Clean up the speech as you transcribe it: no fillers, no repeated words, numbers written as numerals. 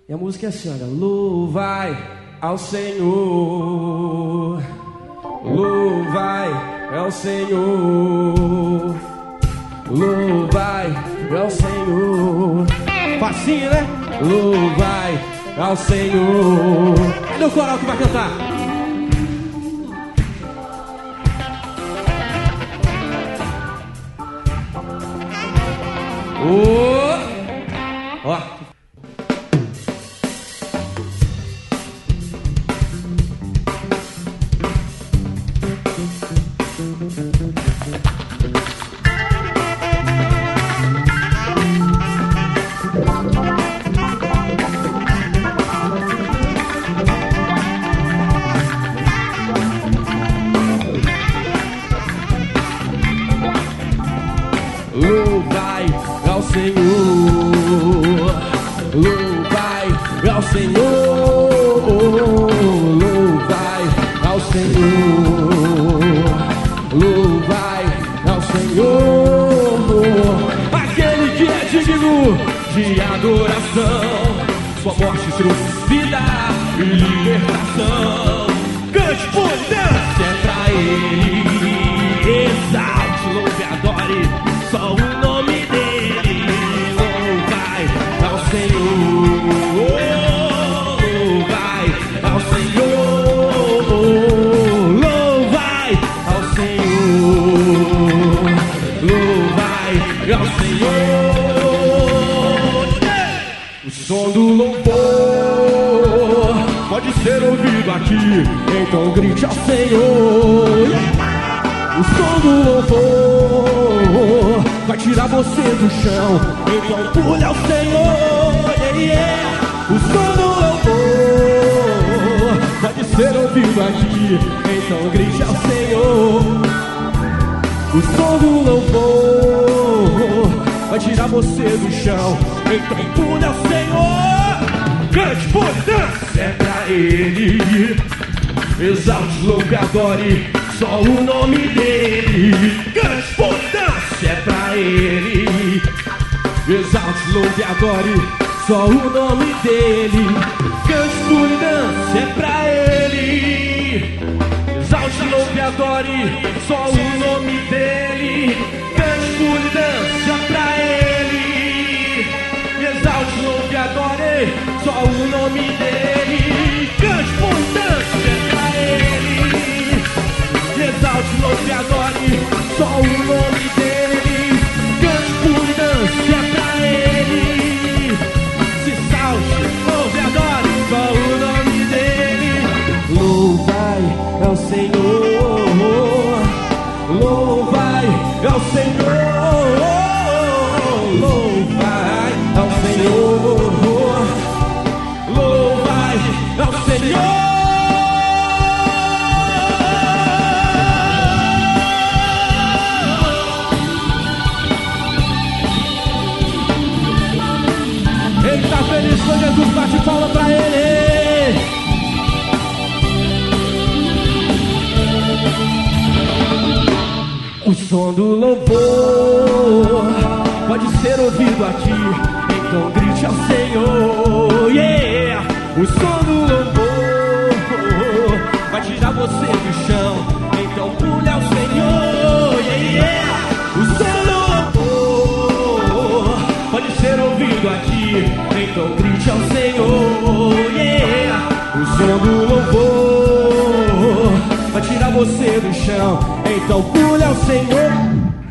E a música é assim, olha. Louvai ao Senhor, louvai ao Senhor, louvai ao Senhor. Facinho, né? Louvai ao Senhor. Cadê o coral que vai cantar? Ó. Louvai ao Senhor, louvai ao Senhor, louvai ao Senhor, louvai ao Senhor, aquele que é digno de adoração, sua morte trouxe vida e libertação. Cante por Deus, é pra Ele, exalte, louve, adore. Só o nome dele, louvai ao Senhor, louvai ao Senhor, louvai ao Senhor, louvai ao Senhor. O som do louvor pode ser ouvido aqui, então grite ao Senhor. O som do louvor vai tirar você do chão, então pule ao Senhor, O som do louvor pode ser ouvido aqui, então grite ao Senhor. O som do louvor vai tirar você do chão, então pule ao Senhor. Cante por Deus, é pra Ele, exalte, louve, adore. Só o nome dele, cante por Deus, é pra Ele, exalte, louve, adore. Só o nome dele, cante por Deus, é pra Ele, exalte, louve, adore. Só o nome dele, cante por Deus, é pra Ele, exalte, louve, adore. Só o nome dele, cante por Deus, é pra Ele, exalte, louve, adore. Só o nome dele, cante por dança, é pra ele. Se salte, louve, adore. Só o nome dele. Louvai ao Senhor, louvai ao Senhor, louvai ao Senhor, louvai ao Senhor. Ele tá feliz com Jesus, bate palma pra Ele. O som do louvor pode ser ouvido aqui, então grite ao Senhor, O som do louvor vai tirar você do chão, então pule ao Senhor, O som do louvor pode ser ouvido aqui, então grite ao Senhor, O som do louvor vai tirar você do chão, então pule ao Senhor.